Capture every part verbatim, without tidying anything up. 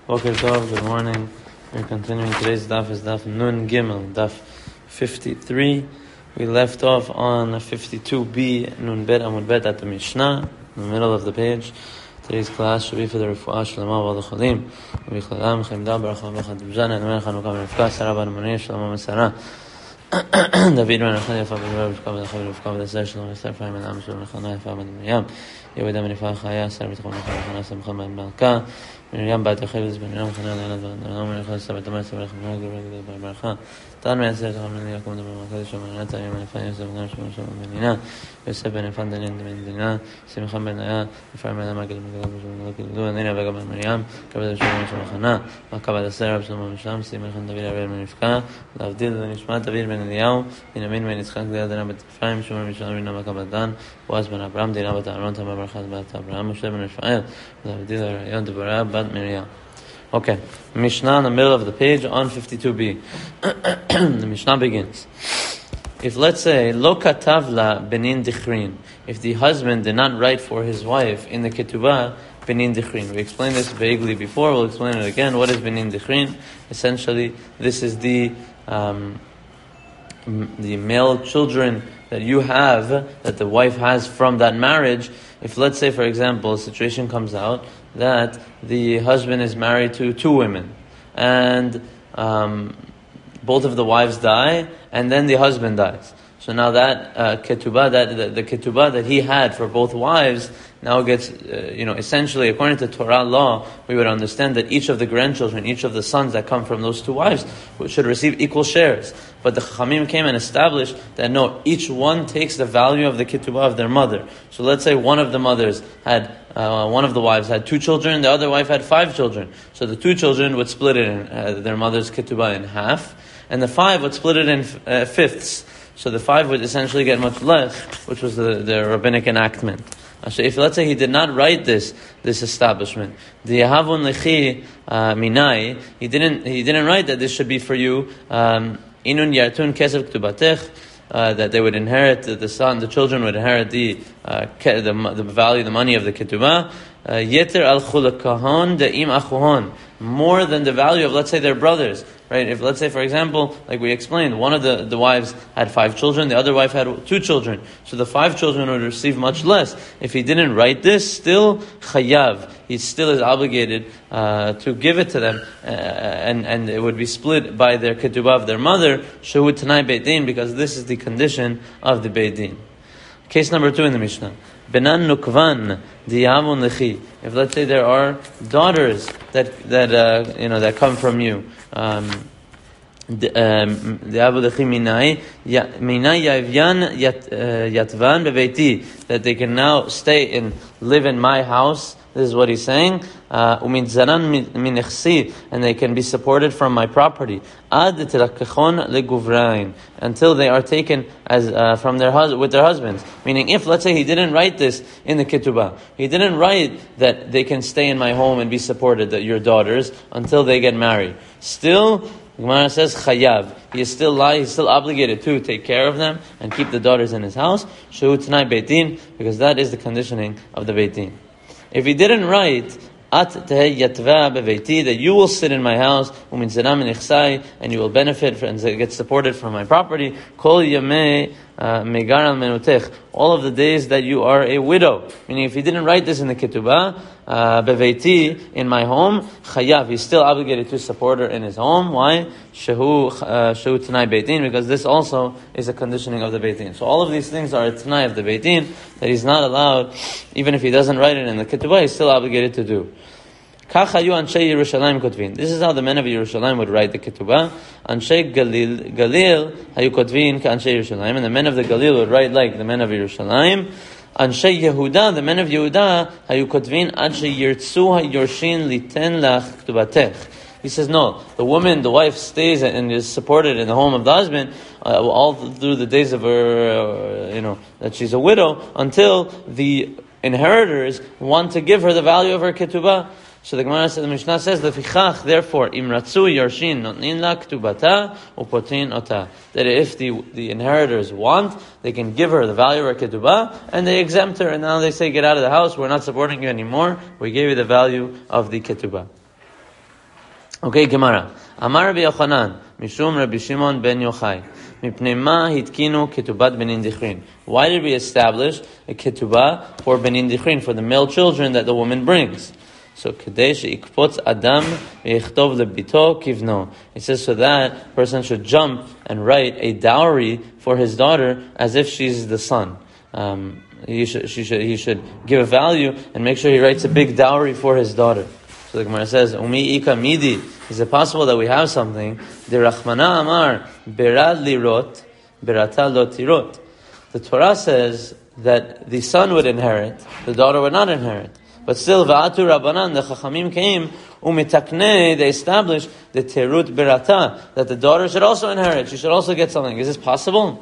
Boker Tov, good morning. We're continuing today's daf is daf Nun Gimel, daf fifty-three. We left off on fifty-two b, Nun Bet Amud Bet at the Mishnah, in the middle of the page. Today's class should be for the Refuah Shlema V'al Cholim. V'Yichladam Chemda Baracha B'Chad B'Zan and Melech Hanukkah V'Rivka Sarah Bar Munir Shalom Mesara. David Ben Achad Yafa B'Zvar V'Rivka V'Dachar V'Rivka V'Dasar Shalom Esther Fa'im Adam Shalom Echana Yafa Ben Miriam Yehuda Ben Ifah Chaya Sarah B'Tchon Echad Echana Samcha Ben Malka Miriam Bat Yocheved Ben Miriam Chana Leonad Ben Adam Ben Echad Sarah B'Tamar Sarah B'Chon Echad Ben Barcha Tan Ben Yasser Tacham Ben Yakum Ben Malka Shalom Ben Nata Yom Ben Ifah Yosef Ben Shalom Shalom Ben Nina Yosef Ben Ifah Danin Ben Dina Simcha Ben Aya Ifah Ben Amagad Ben Gad Ben Shalom Ben Gad Ben Nina Vega Ben Miriam Kabed Shalom Shalom Chana Makabed Sarah Shalom Ben Sham Simcha David Abel Ben Rivka Lavdil Ben Ishmael David Ben Eliyahu Binyamin Ben Yitzchak Leah Dana Bet Ephraim Shimon Ben Shalom Ben Makabed Dan Boaz Ben Abraham Dina Bet Aaron Tamar Barchad Bet Abraham Moshe Ben Ishmael Lavdil Arayon Deborah Bat Miriam. Okay, Mishnah in the middle of the page on fifty-two b. The Mishnah begins. If let's say Lo Katavla Benin Dichrin, if the husband did not write for his wife in the Ketubah Benin Dichrin. We explained this vaguely before, we'll explain it again. What is Benin Dichrin? Essentially, this is the um, the male children that you have, that the wife has from that marriage. If let's say, for example, a situation comes out that the husband is married to two women, and um, both of the wives die, and then the husband dies. So now that uh, ketubah, that the, the ketubah that he had for both wives, now gets, uh, you know, essentially, according to Torah law, we would understand that each of the grandchildren, each of the sons that come from those two wives, should receive equal shares. But the Chachamim came and established that no, each one takes the value of the ketubah of their mother. So let's say one of the mothers had, uh, one of the wives had two children, the other wife had five children. So the two children would split it in, uh, their mother's ketubah in half, and the five would split it in uh, fifths. So the five would essentially get much less, which was the, the rabbinic enactment. So if let's say he did not write this this establishment, the Yahavun Lechi Minai, he didn't he didn't write that this should be for you. Um, Inun Yartun Keser Ktubatech, that they would inherit the, the son, the children would inherit the uh, the, the value, the money of the ketubah. Yeter al chulakahon de'im achuhon, more than the value of, let's say, their brothers. Right? If, let's say, for example, like we explained, one of the, the wives had five children, the other wife had two children. So the five children would receive much less. If he didn't write this, still chayav. He still is obligated uh, to give it to them, uh, and, and it would be split by their ketubah of their mother, shehu tanai beit din, because this is the condition of the beit din. Case number two in the Mishnah. Benan nukvan diyamun lechi. If let's say there are daughters that that uh, you know that come from you, um, diyavu lechi minai minai yavyan yatvan bebeiti, that they can now stay and live in my house. This is what he's saying. Umidzaran minechsi, and they can be supported from my property. Ad tirakachon leguvrain, until they are taken as uh, from their hus- with their husbands. Meaning, if let's say he didn't write this in the ketubah, he didn't write that they can stay in my home and be supported, that your daughters, until they get married. Still, Gemara says chayav. He is still li- he's still obligated to take care of them and keep the daughters in his house. Shehu tanai beit din, because that is the conditioning of the beit din. If he didn't write at tehei yatva beveiti, that you will sit in my house, uminzanam inichsai, and you will benefit and get supported from my property, kol yamei megar al menutech, all of the days that you are a widow. Meaning, if he didn't write this in the ketubah, uh, beveiti, in my home, chayav, he's still obligated to support her in his home. Why? Shehu shehu tanai beit din, because this also is a conditioning of the beit din. So all of these things are a tanai of the beit din, that he's not allowed, even if he doesn't write it in the ketubah, he's still obligated to do. This is how the men of Yerushalayim would write the ketubah. Anshe Galil, Galil hayu kotvin ka'anshe Yerushalayim, and the men of the Galil would write like the men of Yerushalayim. Anshe Yehuda, the men of Yehuda, hayu kotvin anshe yirtzu hayorshin liten lach ketubatech. He says, no, the woman, the wife stays and is supported in the home of the husband uh, all through the days of her, uh, you know, that she's a widow, until the inheritors want to give her the value of her ketubah. So the Gemara says, the Mishnah says, "Lefichach, therefore, imratzu yarshin notnin la ketubata upotin ota." That if the the inheritors want, they can give her the value of her ketubah, and they exempt her. And now they say, "Get out of the house. We're not supporting you anymore. We gave you the value of the ketubah." Okay, Gemara. Amar Rabbi Yochanan, Mishum Rabbi Shimon ben Yochai. Mipnei ma hitkinu ketubat benin dichrin. Why did we establish a ketubah for benin dichrin, for the male children that the woman brings? So, Kadesh ikpotz Adam v'yichtov lebito kivno. It says so that person should jump and write a dowry for his daughter as if she's the son. Um, he should, she should, he should give a value and make sure he writes a big dowry for his daughter. So the Gemara says, Umi ika midi. Is it possible that we have something? De Rachmana amar berad lirot berata lo tirot. The Torah says that the son would inherit, the daughter would not inherit. But still, va'atu rabbanan, the Chachamim came, umitaknei, they established the terut berata, that the daughter should also inherit, she should also get something. Is this possible?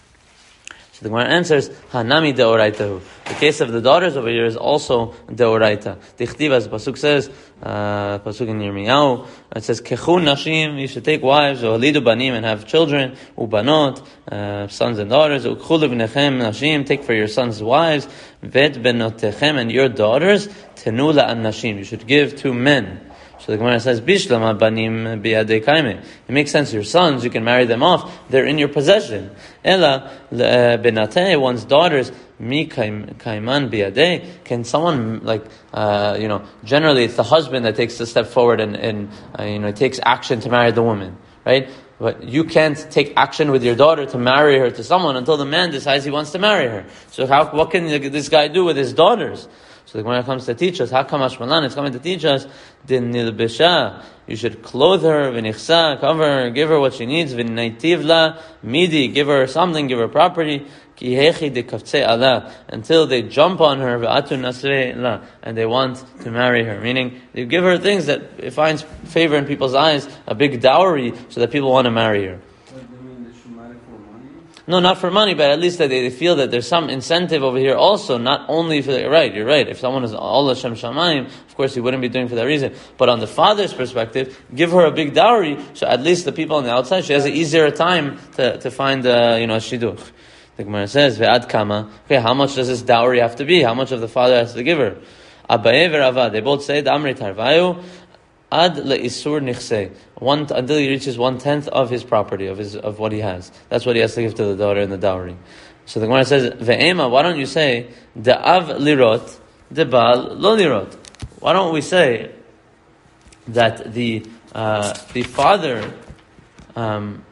So the Gemara answers, Hanami deoraitahu. The case of the daughters over here is also deoraita. Dichtiv, as the Pasuk says, uh, Pasuk in Yirmiyahu, it says, Kechun nashim, you should take wives, u'halidu banim, and have children, u'banot, uh, sons and daughters, u'khulu b'nechem nashim, take for your sons wives, vet benotechem, and your daughters, tenula an nashim, you should give to men. So the Gemara says, Bishlama banim biyadei kaime. It makes sense. Your sons, you can marry them off. They're in your possession. Ela benateh, one's daughters, mi kaiman biyadei. Can someone, like, uh, you know, generally it's the husband that takes the step forward and, and uh, you know, takes action to marry the woman, right? But you can't take action with your daughter to marry her to someone until the man decides he wants to marry her. So how, what can this guy do with his daughters? So the Gemara comes to teach us, Hakam Ashmalan, it's coming to teach us, Din nilbesha, you should clothe her, v'nichsa, cover her, give her what she needs, v'naitiv la, midi, give her something, give her property, ki hechi de kaftzei ala, until they jump on her, v'atu nasre la, and they want to marry her. Meaning, you give her things that it finds favor in people's eyes, a big dowry, so that people want to marry her. No, not for money, but at least that they feel that there's some incentive over here also, not only for the, right, you're right, if someone is Allah Shem Shamayim, of course he wouldn't be doing for that reason. But on the father's perspective, give her a big dowry, so at least the people on the outside, she has an easier time to, to find, uh, you know, a shidduch. The Gemara says, Ve'ad kama, okay, how much does this dowry have to be? How much of the father has to give her? Abaye ve'rava, they both say, Damri tarvayu, ad le'isur nichsei. One, until he reaches one tenth of his property, of his of what he has. That's what he has to give to the daughter in the dowry. So the Gemara says, Ve'ema, why don't you say, De'av lirot, de'bal lo lirot? Why don't we say that the uh, the father, um,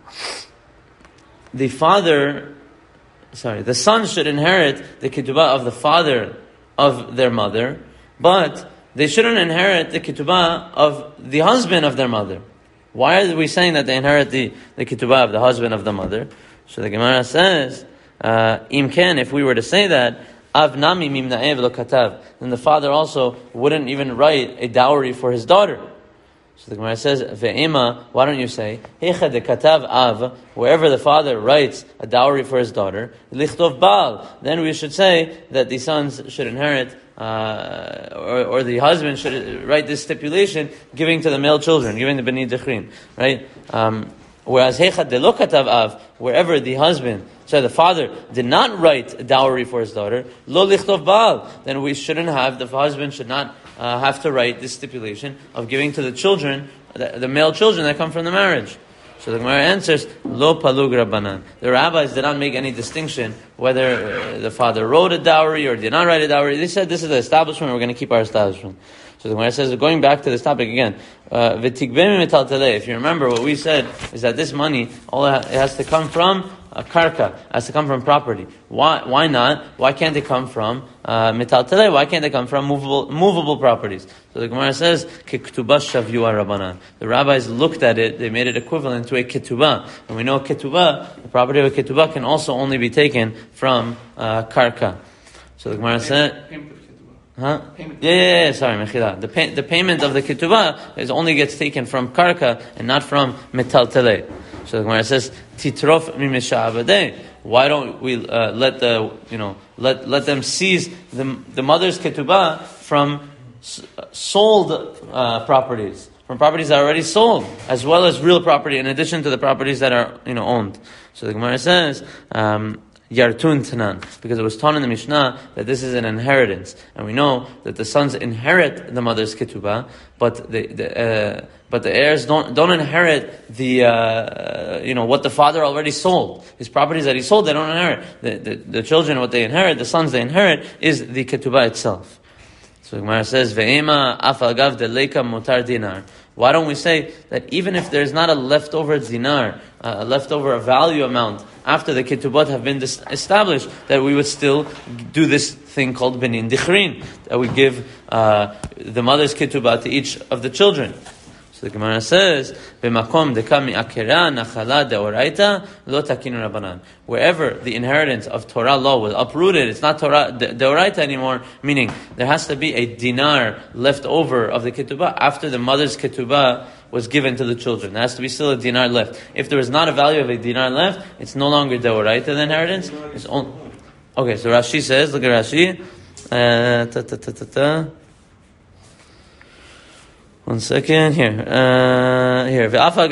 the father, sorry, the son should inherit the ketubah of the father of their mother, but they shouldn't inherit the ketubah of the husband of their mother. Why are we saying that they inherit the, the ketubah of the husband of the mother? So the Gemara says, uh, Im ken, if we were to say that, Av nami mimna'ev lo katav, then the father also wouldn't even write a dowry for his daughter. So the Gemara says, Ve'ema, why don't you say, Hecha de katav av, wherever the father writes a dowry for his daughter, lichtov baal, then we should say that the sons should inherit, uh, or, or the husband should write this stipulation, giving to the male children, giving the bnei dechrin, right? Um, whereas Hecha de lo katav av, wherever the husband, so the father did not write a dowry for his daughter, lo lichtov baal, then we shouldn't have, the husband should not uh, have to write this stipulation of giving to the children, the, the male children that come from the marriage. So the Gemara answers, Lo palug rabbanan. The rabbis did not make any distinction whether uh, the father wrote a dowry or did not write a dowry. They said this is the establishment, we're going to keep our establishment. So the Gemara says, going back to this topic again, uh, if you remember what we said, is that this money, all it has to come from a karka, has to come from property. Why Why not? Why can't they come from metal teleh? Why can't they come from movable movable properties? So the Gemara says, Ketubah shavua rabbanan. The rabbis looked at it, they made it equivalent to a ketubah. And we know ketubah, the property of a ketubah can also only be taken from uh, karka. So the Gemara said, Huh? Payment. Yeah, yeah, yeah, sorry, mechila. The pay, the payment of the ketubah is only gets taken from karka and not from metal teleh. So the Gemara says, "Titrof mimisha'abadei." Why don't we uh, let the you know let let them seize the the mother's ketubah from s- sold uh, properties, from properties that are already sold, as well as real property, in addition to the properties that are you know owned. So the Gemara says. Um, Yartun Tanan, because it was taught in the Mishnah that this is an inheritance, and we know that the sons inherit the mother's ketubah, but the, the uh, but the heirs don't don't inherit the uh, you know what the father already sold. His properties that he sold, they don't inherit. The, the, the children, what they inherit, the sons they inherit, is the ketubah itself. So the Gemara says, "Ve'ema af agav deleka mutar dinar." Why don't we say that even if there's not a leftover dinar, uh, a leftover value amount after the ketubot have been dis- established, that we would still do this thing called benin dichrin, that we give uh, the mother's ketubah to each of the children. So the Gemara says, "B'makom dekami akera nachala deoraita lo takinu rabanan." Wherever the inheritance of Torah law was uprooted, it's not Torah deoraita anymore. Meaning there has to be a dinar left over of the ketubah after the mother's ketubah was given to the children. There has to be still a dinar left. If there is not a value of a dinar left, it's no longer deoraita, the inheritance. It's only... Okay, so Rashi says, look at Rashi. Uh, ta, ta, ta, ta, ta. One second, here. Uh, here.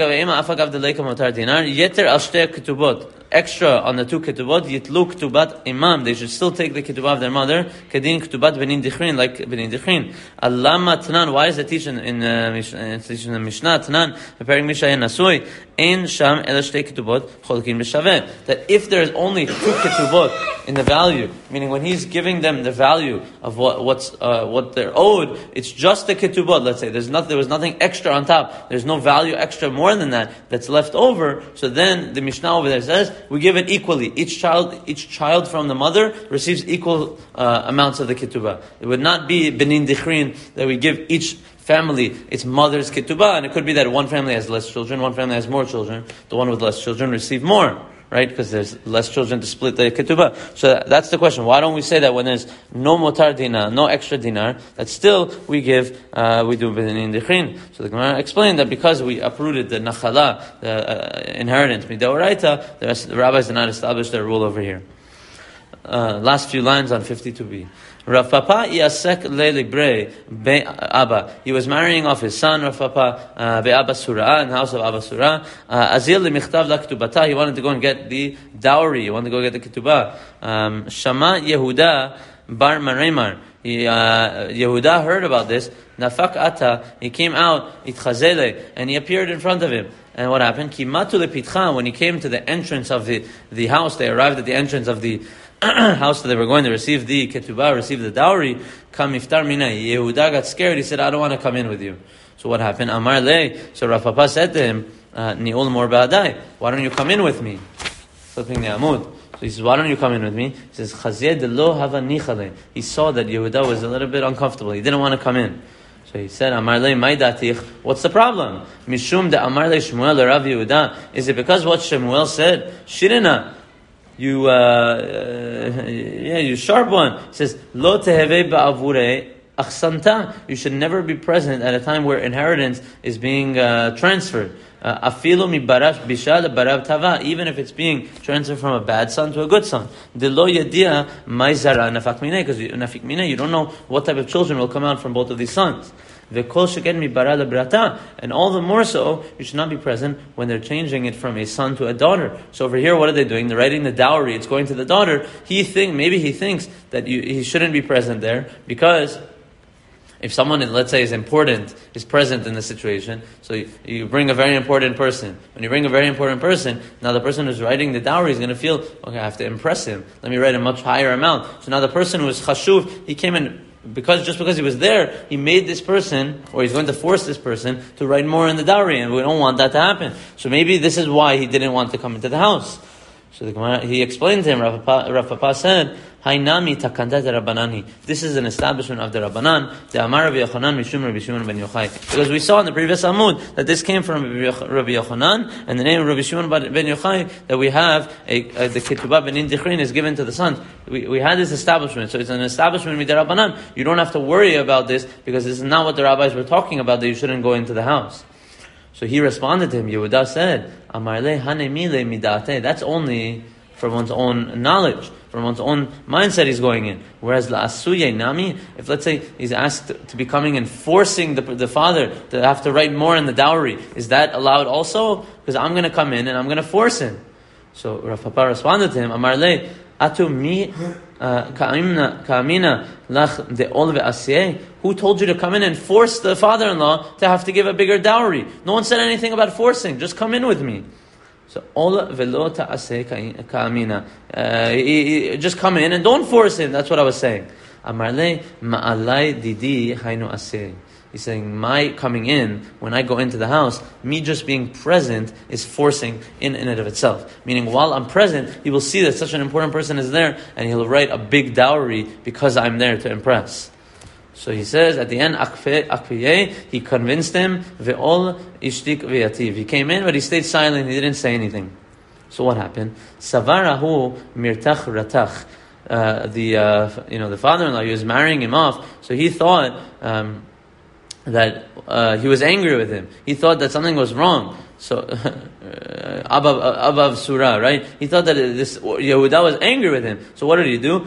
Extra on the two ketubot, yitlu ketubat imam. They should still take the ketubah of their mother. Kedin ketubat benin dichrin, like benin dichrin. Alama tanan. Why is it teaching in uh, in the Mishnah? Tanan preparing mishayin nasui. Ein sham ela shtei ketubot cholkin b'shaveh. That if there is only two ketubot in the value, meaning when he's giving them the value of what what's uh, what they're owed, it's just the ketubot. Let's say there's not there was nothing extra on top. There's no value extra more than that that's left over. So then the Mishnah over there says, we give it equally. Each child, each child from the mother receives equal uh, amounts of the ketubah. It would not be benin dichrin that we give each family its mother's ketubah, and it could be that one family has less children, one family has more children. The one with less children receive more, right? Because there's less children to split the ketubah. So that's the question. Why don't we say that when there's no motar dinar, no extra dinar, that still we give, uh, we do benin dichrin? So the Gemara explained that because we uprooted the nachala, the uh, inheritance, midaoraita, the, the rabbis did not establish their rule over here. Uh, last few lines on fifty-two b. Rav Papa yasek lelibre be Abba. He was marrying off his son, Rav Papa, uh, be Abba Surah, in the house of Abba Surah. Azil lemichtav la ketubata. He wanted to go and get the dowry. He wanted to go get the ketubah. Um, Shama Yehuda bar Maremar. He, uh, Yehuda heard about this. Nafak ata. He came out, itchazele, and he appeared in front of him. And what happened? Kimatu lepitcha. When he came to the entrance of the, the house, they arrived at the entrance of the house that they were going to receive the ketubah, receive the dowry. Kam iftar mina. Yehuda got scared. He said, I don't want to come in with you. So what happened? Amar le. So Rav Papa said to him, Ni'ul mor ba'adai. Why don't you come in with me? Flipping the amud. So he says, why don't you come in with me? He says, Chaziyeh de lo hava nichale. He saw that Yehuda was a little bit uncomfortable. He didn't want to come in. So he said, Amar le mai datich. What's the problem? Mishum de Amar le Shmuel Rav Yehuda. Is it because what Shmuel said? Shirina. You, uh, uh, yeah, you sharp one. He says, Lo teheve ba'avure achsanta. You should never be present at a time where inheritance is being uh, transferred. Afilu mi barav bisha le barav tava. Even if it's being transferred from a bad son to a good son. De lo yadia mai zara nafak mineh. Because nafik mineh, you don't know what type of children will come out from both of these sons. And all the more so, you should not be present when they're changing it from a son to a daughter. So over here, what are they doing? They're writing the dowry. It's going to the daughter. He think maybe he thinks that you, he shouldn't be present there because if someone, let's say, is important, is present in the situation, so you, you bring a very important person. When you bring a very important person, now the person who's writing the dowry is going to feel, okay, I have to impress him. Let me write a much higher amount. So now the person who is chashuv, he came in. Because just because he was there, he made this person, or he's going to force this person to write more in the dowry, and we don't want that to happen. So maybe this is why he didn't want to come into the house. So the Gemara, he explained to him, Rav Papa, Rav Papa said, Hainami takandat Rabbanani. This is an establishment of the Rabbanan, the Amar Rabbi Yochanan Mishum Rabbi Shimon ben Yochai. Because we saw in the previous Amud that this came from Rabbi Yochanan, and the name of Rabbi Shimon ben Yochai, that we have a, a, the ketubah benin dichrin is given to the sons. We, we had this establishment, so it's an establishment with the Rabbanan. You don't have to worry about this, because this is not what the rabbis were talking about, that you shouldn't go into the house. So he responded to him, Yehuda said, Amar le hanemi le midate. That's only from one's own knowledge, from one's own mindset he's going in. Whereas la'asuye nami, if let's say he's asked to be coming and forcing the, the father to have to write more in the dowry, is that allowed also? Because I'm going to come in and I'm going to force him. So Rav Papa responded to him, Amar le, Atu mi ka'amina lach de'ol ve'asiyeh. Who told you to come in and force the father-in-law to have to give a bigger dowry? No one said anything about forcing. Just come in with me. So, ol velo ta'aseh ka'amina. Just come in and don't force him. That's what I was saying. Amarle ma'alai didi hainu aseh. He's saying, my coming in, when I go into the house, me just being present is forcing in and of itself. Meaning, while I'm present, he will see that such an important person is there, and he'll write a big dowry because I'm there to impress. So he says, at the end, akfiyeh, he convinced him, ve'ol ishtik ve'yativ. He came in, but he stayed silent, he didn't say anything. So what happened? Savarahu mirtach ratach. Uh, the, uh, you know, the father-in-law, he was marrying him off, so he thought, um, that uh, he was angry with him. He thought that something was wrong. So, Abav, Abav Surah, right? He thought that this Yehuda was angry with him. So what did he do?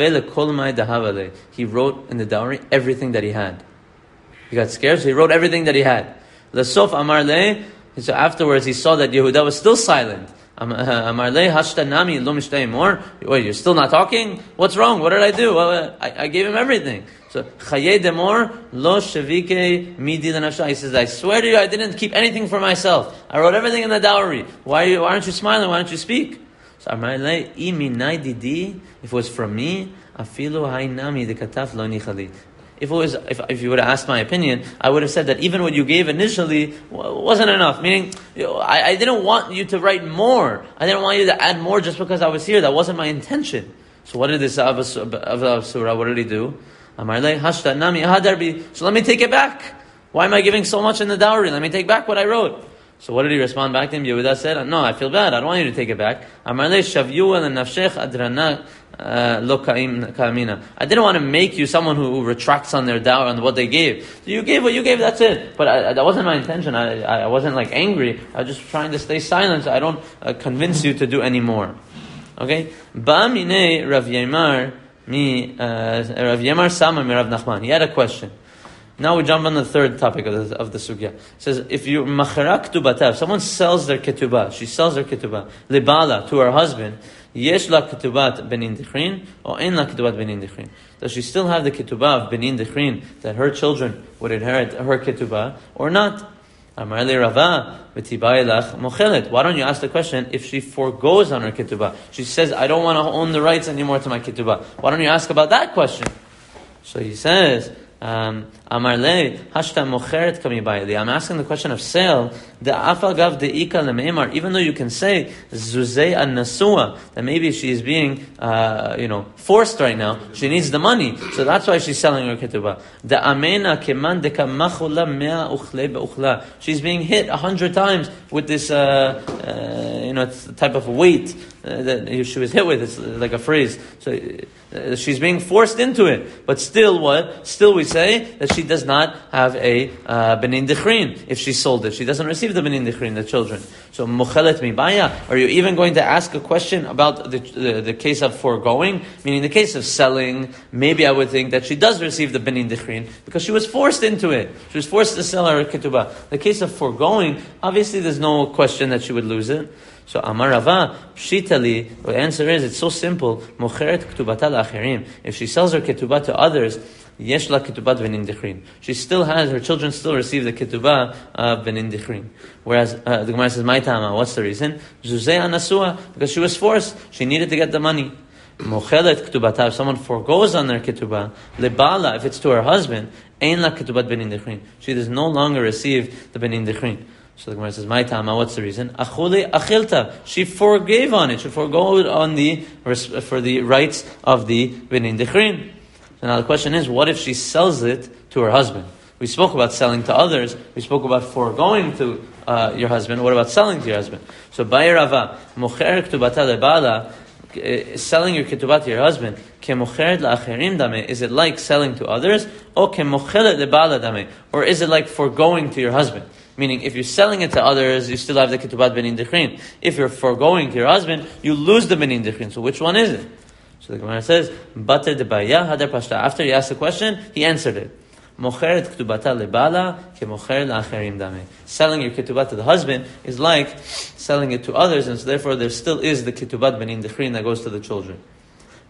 He wrote in the dowry everything that he had. He got scared, so he wrote everything that he had. L'sof Amar Le, so afterwards he saw that Yehuda was still silent. Amar Le, hashta nami lo mishtei mor. Wait, you're still not talking? What's wrong? What did I do? Well, I, I gave him everything. So, Chaye demor lo shavike midi l'nafsha. He says, I swear to you, I didn't keep anything for myself. I wrote everything in the dowry. Why, are you, why aren't you smiling? Why don't you speak? So, Amar Le, I minai didi. If it was from me, afilu hainami de kataf lo nichali. If it was, if, if you would have asked my opinion, I would have said that even what you gave initially wasn't enough. Meaning, you know, I, I didn't want you to write more. I didn't want you to add more just because I was here. That wasn't my intention. So what did this Abav Surah, what did he do? Amar le hashta nami hadarbi. So let me take it back. Why am I giving so much in the dowry? Let me take back what I wrote. So what did he respond back to him? Yehuda said, no, I feel bad. I don't want you to take it back. Amar le shavyu el nafshech adrana lo ka'amina. I didn't want to make you someone who, who retracts on their dowry, on what they gave. So you gave what you gave, that's it. But I, that wasn't my intention. I, I wasn't like angry. I was just trying to stay silent so I don't uh, convince you to do any more. Okay? Ba'amine Rav Yemar Mi uh, Rav Yemar Sama mi Rav Nachman. He had a question. Now we jump on the third topic of the, of the sugya. It says, if you machara ketubata, if someone sells their ketubah, she sells their ketubah, libala, to her husband, yesh la ketubat benin dichrin, or en la ketubat benin dichrin. Does she still have the ketubah of benin dichrin, that her children would inherit her ketubah, or not? Amar le Rava, v'tibai lach mochelet. Why don't you ask the question if she forgoes on her ketubah? She says, I don't want to own the rights anymore to my ketubah. Why don't you ask about that question? So he says, Um, Amar le hashta mocheret kamibayli. I'm asking the question of sale. The afagav deika lemeimar. Even though you can say zuzei an nasua, that maybe she is being, uh, you know, forced right now. She needs the money, so that's why she's selling her ketubah. The amena keman deka machula mea uchle beuchla. She's being hit a hundred times with this, uh, uh, you know, type of weight uh, that she was hit with. It's like a phrase. So uh, she's being forced into it, but still, what? Still, we say that she does not have a uh, benin dichrin if she sold it. She doesn't receive the benin dichrin, the children. So mochelet mibaya. Are you even going to ask a question about the, the the case of foregoing? Meaning the case of selling. Maybe I would think that she does receive the benin dichrin because she was forced into it. She was forced to sell her ketubah. The case of foregoing, obviously, there's no question that she would lose it. So Amar Rava, pshitali, the answer is, it's so simple. Mocheret ketubata la'achirim. If she sells her ketubah to others, yesh la ketubat benin dichrin. She still has, her children still receive the ketubah of benin dichrin. Whereas uh, the Gemara says, "My tama." What's the reason? Zuzei anasua, because she was forced. She needed to get the money. Mochelet ketubata. If someone forgoes on their ketubah, lebala, if it's to her husband, ein la ketubat benin dichrin. She does no longer receive the benin dichrin. So the Gemara says, "My tama." What's the reason? Achule achilta. She forgave on it. She forgave on the for the rights of the benin dichrin. So now the question is, what if she sells it to her husband? We spoke about selling to others. We spoke about foregoing to uh, your husband. What about selling to your husband? So Ba'i Rava, mocher ketubata lebala, selling your ketubah to your husband, kemocheret la'acherim dame. Is it like selling to others, or kemochelet lebala dame, or is it like foregoing to your husband? Meaning, if you're selling it to others, you still have the ketubat benin dichrin. If you're foregoing to your husband, you lose the benin dichrin. So which one is it? So the Gemara says, "Bater debaya hadar pashta." After he asked the question, he answered it. Mocheret ketubata lebala kemocheret la'acherim dame. Selling your ketubah to the husband is like selling it to others, and so therefore there still is the ketubat benin dichrin that goes to the children.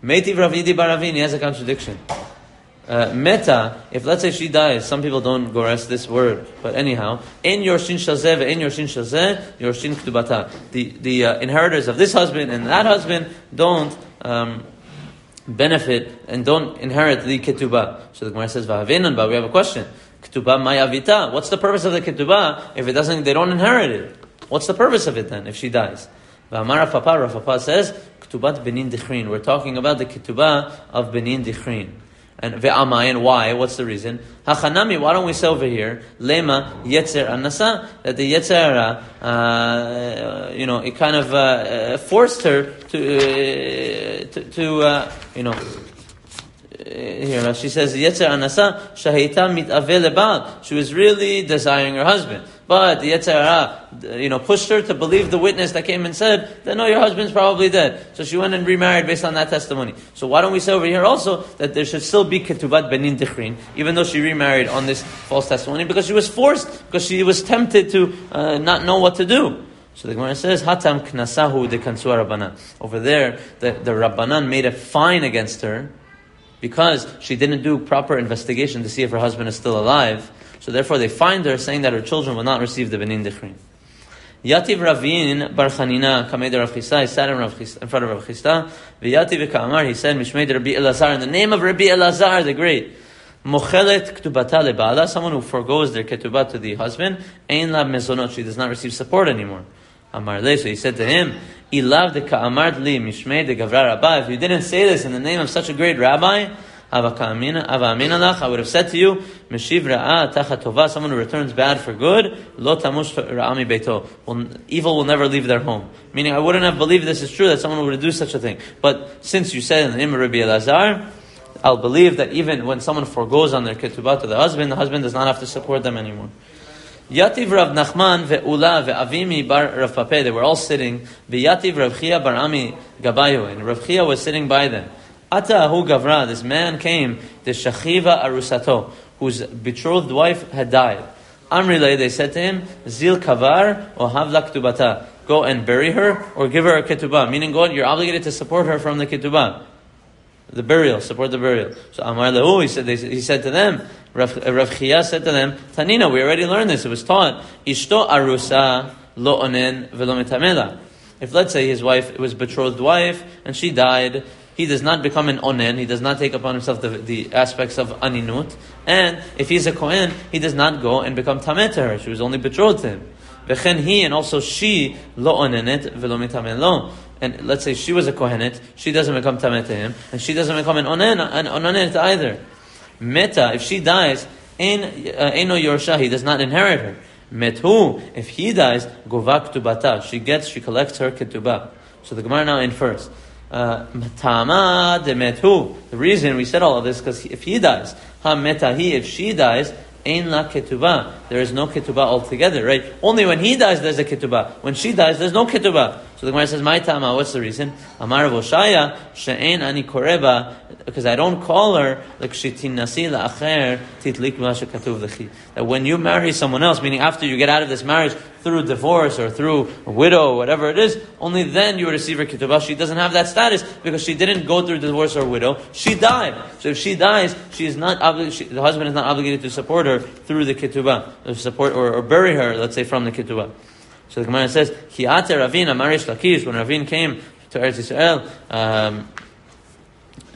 Meitiv Rav Yidi bar Ravin, he has a contradiction. Uh, meta, if let's say she dies, some people don't go rest this word, but anyhow, in Yorshin Shazeh, in Yorshin Shazeh, Yorshin Ktubata. The the uh, inheritors of this husband and that husband don't um, benefit and don't inherit the ketubah. So the Gemara says, "Va'avinan," but we have a question. Ketubah ma'avita. What's the purpose of the ketubah if it doesn't? They don't inherit it. What's the purpose of it then if she dies? Va'amar Rav Papa, Rav Papa says, "Ketubat benin dichrin." We're talking about the ketubah of benin dichrin. And ve'amai, and why? What's the reason? Hachanami, why don't we say over here, lema yetzer anasa, that the yetzer uh, you know, it kind of uh, forced her to, uh, to, to uh, you know, here she says, yetzer anasa shahita mitaveh lebal. She was really desiring her husband. But the Yetzer Hara, you know, pushed her to believe the witness that came and said that no, your husband's probably dead. So she went and remarried based on that testimony. So why don't we say over here also that there should still be ketubat benin dichrin, even though she remarried on this false testimony, because she was forced, because she was tempted to uh, not know what to do. So the Gemara says, Hatam knasahu de kansua rabbanan. Over there, the, the rabbanan made a fine against her because she didn't do proper investigation to see if her husband is still alive. So therefore they find her saying that her children will not receive the benin dichrin. Yativ Ravin bar Chanina kamed Rav Chisda, he sat in, Rav Chisda, in front of Rav Chisda. V'yativ v'ka'amar, he said, Mishmei de Rabbi Elazar, in the name of Rabbi Elazar the great. Mochelet ktubata leba'ala, someone who forgoes their ketubah to the husband, ein la mezonot, she does not receive support anymore. Amar le, so he said to him, Ilav de ka'amart li mishmei de gavra rabba, if you didn't say this in the name of such a great rabbi, I would have said to you, Meshiv ra'a tachat tova, someone who returns bad for good, lo tamush ra'ami beito, evil will never leave their home. Meaning, I wouldn't have believed this is true, that someone would do such a thing. But since you said in the name of Rabbi Elazar, I'll believe that even when someone forgoes on their ketubah to the husband, the husband does not have to support them anymore. Yativ Rav Nachman ve'ula ve'avimi bar Rav Papeh, they were all sitting, ve'yativ Rav Chia bar Ami gabayu, and Rav Chia was sitting by them. Ata ahu gavra, this man came, the shachiva arusato, whose betrothed wife had died. Amrile, they said to him, zil kavar or havla ketubata, go and bury her or give her a ketubah. Meaning, God, you're obligated to support her from the ketubah, the burial, support the burial. So Amar lehu, he said, they, he said to them, Rav, Rav Chia said to them, Tanina, we already learned this. It was taught, ishto arusa lo onen velo metamela. If let's say his wife, it was betrothed wife, and she died, he does not become an onen, he does not take upon himself the, the aspects of aninut, and if he's a kohen, he does not go and become tameh to her, she was only betrothed to him. V'chen he, and also she, lo onenet v'lo mitamen lo. And let's say she was a kohenet, she doesn't become tameh to him, and she doesn't become an onen, an onenet either. Meta, if she dies, ein no yorsha, he does not inherit her. Methu, if he dies, govak ketubata, she gets, she collects her ketubah. So the Gemara now infers, Tama de methu. The reason we said all of this because if he dies, ha metahi, if she dies, ein la ketubah. There is no ketubah altogether, right? Only when he dies there's a ketubah. When she dies, there's no ketubah. So the Gemara says, "My tama." What's the reason? Amar Rav Oshaya, she'ein ani koreba, because I don't call her like shetinasi la'acher titlik ma shekatuv lechi. That when you marry someone else, meaning after you get out of this marriage through divorce or through a widow, whatever it is, only then you receive her ketubah. She doesn't have that status because she didn't go through divorce or widow. She died. So if she dies, she is not obli- the husband is not obligated to support her through the ketubah, or support or, or bury her, let's say, from the ketubah. So the Gemara says, Hi'ate Ravin Amarish Lakish, when Ravin came to Eretz Yisrael, um, uh,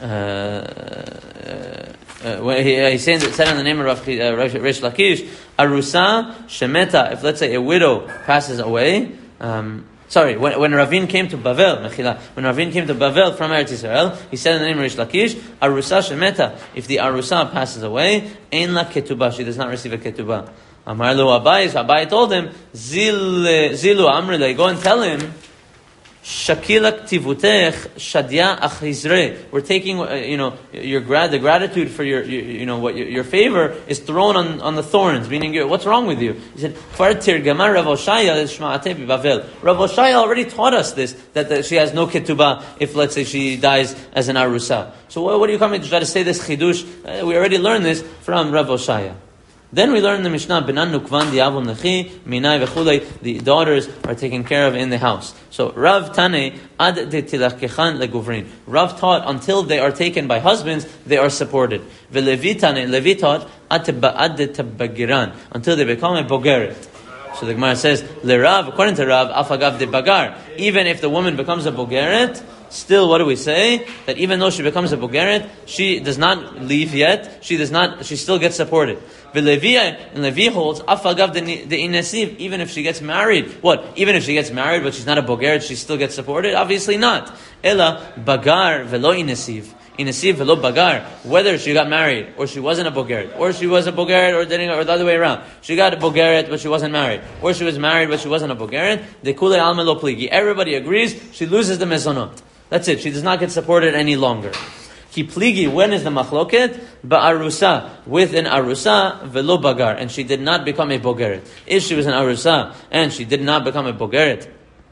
uh, uh, he, he said, said in the name of Rav, uh, Rish Lakish, Arusa Shemeta, if let's say a widow passes away, um, sorry, when, when Ravin came to Bavel, Mechila, when Ravin came to Bavel from Eretz Yisrael, he said in the name of Rish Lakish, Arusa Shemeta, if the Arusa passes away, Ein la ketubah, she does not receive a ketubah. Amar lo Abai, so Abai told him, Zil, Zilu Amrile, go and tell him, Shakila ktivutech shadya achizre. We're taking, uh, you know, your grad, the gratitude for your, you, you know, what your, your favor is thrown on, on the thorns. Meaning, you're, what's wrong with you? He said, Kfar tirgama Rav Oshaya shma'ateh b'Bavel. Rav Oshaya already taught us this, that, that she has no ketubah if, let's say, she dies as an arusa. So what, what are you coming to try to say this chidush? Uh, we already learned this from Rav Oshaya. Then we learn in the Mishnah, Benan nukvan diavon lechi, minai v'chulei, the daughters are taken care of in the house. So Rav Tane, ad de tilachkechan leguvrin. Rav taught until they are taken by husbands, they are supported. V'levi Tane, Levi taught, ad de tabagiran, until they become a bogeret. So the Gemara says, Le Rav, according to Rav, afagav de bagar. Even if the woman becomes a bogeret, still, what do we say? That even though she becomes a bogeret, she does not leave yet. She does not. She still gets supported. V'levi and Levi holds afagav de inesiv. Even if she gets married, what? Even if she gets married, but she's not a bogeret, she still gets supported? Obviously not. Ela bagar velo inesiv. Inesiv velo bagar. Whether she got married or she wasn't a bogeret, or she was a bogeret, or didn't, or the other way around. She got a bogeret but she wasn't married, or she was married but she wasn't a bogeret. De kule alma lo pligi. Everybody agrees she loses the mezonot. That's it. She does not get supported any longer. Ki pligi, when is the machloket? Ba'arusa, with an arusa, velo bagar, and she did not become a bogeret. If she was an arusa and she did not become a bogeret,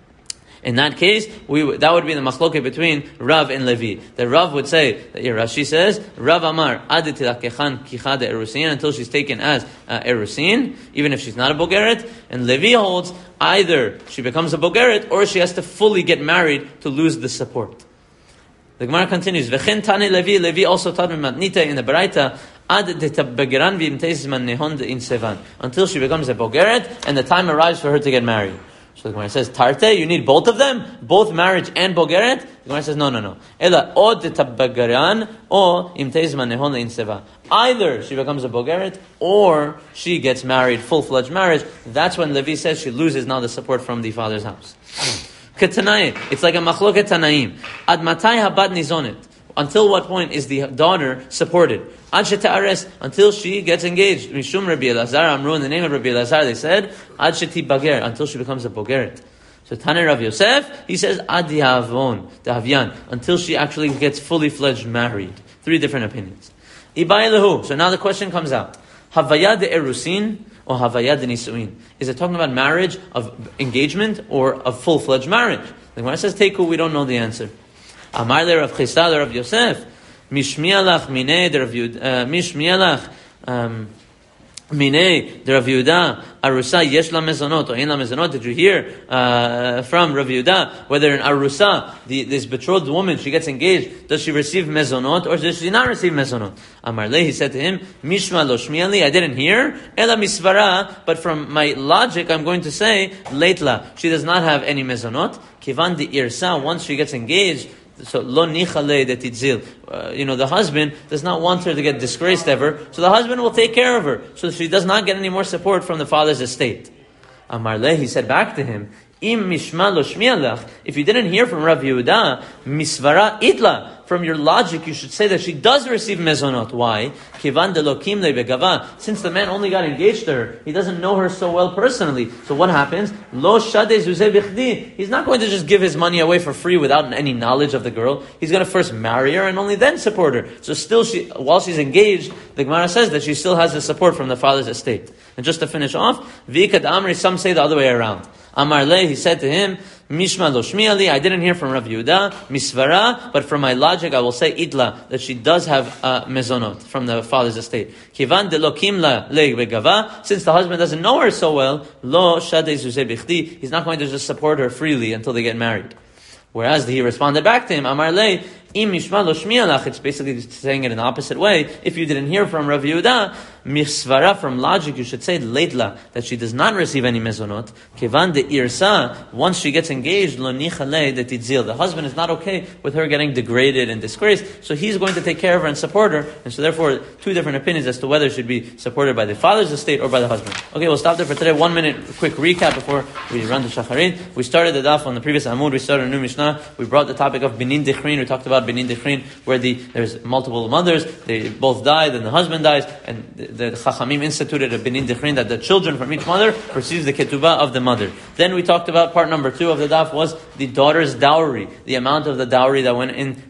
in that case, we that would be the machloket between Rav and Levi. The Rav would say, Rashi says, Rav Amar, aditilakechan kicha de erusin, until she's taken as uh, erusin, even if she's not a bogeret. And Levi holds, either she becomes a bogeret, or she has to fully get married to lose the support. The Gemara continues, V'chen tane Levi, Levi also taught me matnita in the Baraita, ad de tabageran v'imteis man nehon de insevan, until she becomes a bogeret, and the time arrives for her to get married. So the Gemara says, Tarte, you need both of them? Both marriage and bogeret? The Gemara says, no, no, no. Ela od de tabagaran or imteiz man nehon leinseva. Either she becomes a bogeret or she gets married, full-fledged marriage. That's when Levi says she loses now the support from the father's house. Ketanai, it's like a machloket tanaim. Ad matai habat nizonet. Until what point is the daughter supported? Ad sheta'ares, until she gets engaged. Mishum Rabbi Elazar Amru, in the name of Rabbi Elazar, they said, Ad sheti bager, until she becomes a bogeret. So Tane Rav Yosef, he says, Ad dihavon, dahavyan, until she actually gets fully fledged married. Three different opinions. Ibai lehu. So now the question comes out. Havaya de erusin or havaya de nisuin? Is it talking about marriage of engagement or of full fledged marriage? The Gemara says, Teiku, we don't know the answer. Amar le Rav Chisda le Rav Yosef, Mishmialach minei de Rav Yehuda, Mishmialach minei de Rav Yehuda, Arusa yesh la mezonot or ein la mezonot. Did you hear uh, from Rav Yehuda whether in Arusa, the, this betrothed woman, she gets engaged, does she receive mezonot or does she not receive mezonot? Amar le, he said to him, Mishma lo shmiali, I didn't hear, ela misvara, but from my logic, I'm going to say, leitla, she does not have any mezonot. Kivan di irsa, once she gets engaged, so lo nichale de titzil, uh, you know, the husband does not want her to get disgraced ever, so the husband will take care of her, so she does not get any more support from the father's estate. Amar le, he said back to him, Im mishma lo shmialach, if you didn't hear from Rav Yehuda, misvara itla, from your logic, you should say that she does receive mezonot. Why? Kivan de lokim le begava. Since the man only got engaged to her, he doesn't know her so well personally. So what happens? Lo shade zuzeh bichdi. He's not going to just give his money away for free without any knowledge of the girl. He's going to first marry her and only then support her. So still, she, while she's engaged, the Gemara says that she still has the support from the father's estate. And just to finish off, v'ikad amri, some say the other way around. Amar le, he said to him, Mishma lo shmiali, I didn't hear from Rav Yehuda, misvara, but from my logic I will say itla, that she does have uh, mezonot from the father's estate. Kivan de lo kimla le begava, since the husband doesn't know her so well, lo shade zuzeh bichdi, he's not going to just support her freely until they get married. Whereas he responded back to him, Amar le, im mishma lo shmialach, it's basically saying it in the opposite way. If you didn't hear from Rav Yehuda, misvara, from logic, you should say leitla, that she does not receive any mezonot. Kevan de irsa, once she gets engaged, lo nichale de titzil, the husband is not okay with her getting degraded and disgraced, so he's going to take care of her and support her. And so therefore, two different opinions as to whether she should be supported by the father's estate or by the husband. Okay, we'll stop there for today. One minute quick recap before we run to Shacharit. We started the daf on the previous Amud, we started a new Mishnah. We brought the topic of Benin Dechrin. We talked about Benin Dechrin, where the there's multiple mothers, they both died, and the husband dies, and the, the Chachamim instituted a Benin Dechrin that the children from each mother receive the ketubah of the mother. Then we talked about part number two of the daf was the daughter's dowry, the amount of the dowry that went in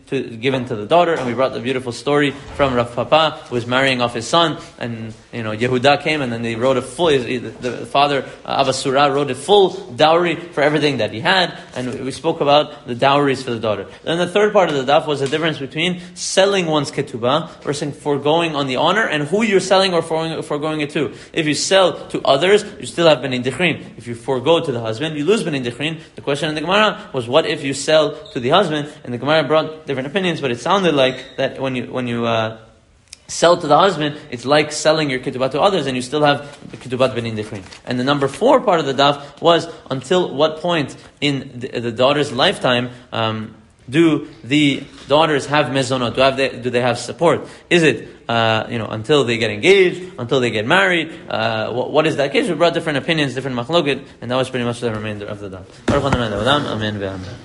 to given to the daughter, and we brought the beautiful story from Rav Papa, who was marrying off his son, and you know Yehuda came, and then they wrote a full. The father uh, Abba Surah wrote a full dowry for everything that he had, and we spoke about the dowries for the daughter. Then the third part of the daf was the difference between selling one's ketubah versus foregoing on the honor, and who you're selling or foregoing, foregoing it to. If you sell to others, you still have benin dichrin. If you forego to the husband, you lose benin dichrin. The question in the Gemara was, what if you sell to the husband? And the Gemara brought different opinions, but it sounded like that when you when you uh, sell to the husband, it's like selling your ketubah to others, and you still have ketubah benin dichrin. And the number four part of the daf was, until what point in the, the daughter's lifetime um, do the daughters have mezonot? Do, have they, do they have support? Is it uh, you know until they get engaged, until they get married? Uh, what, what is that case? We brought different opinions, different machlokes, and that was pretty much the remainder of the daf. Amen.